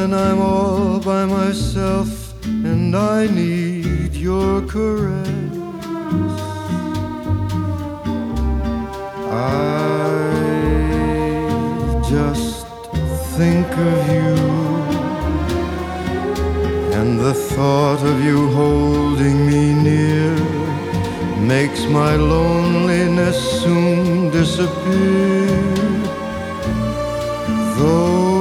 when I'm all by myself and I need your caress. I just think of you, and the thought of you holding me near makes my loneliness soon disappear. Though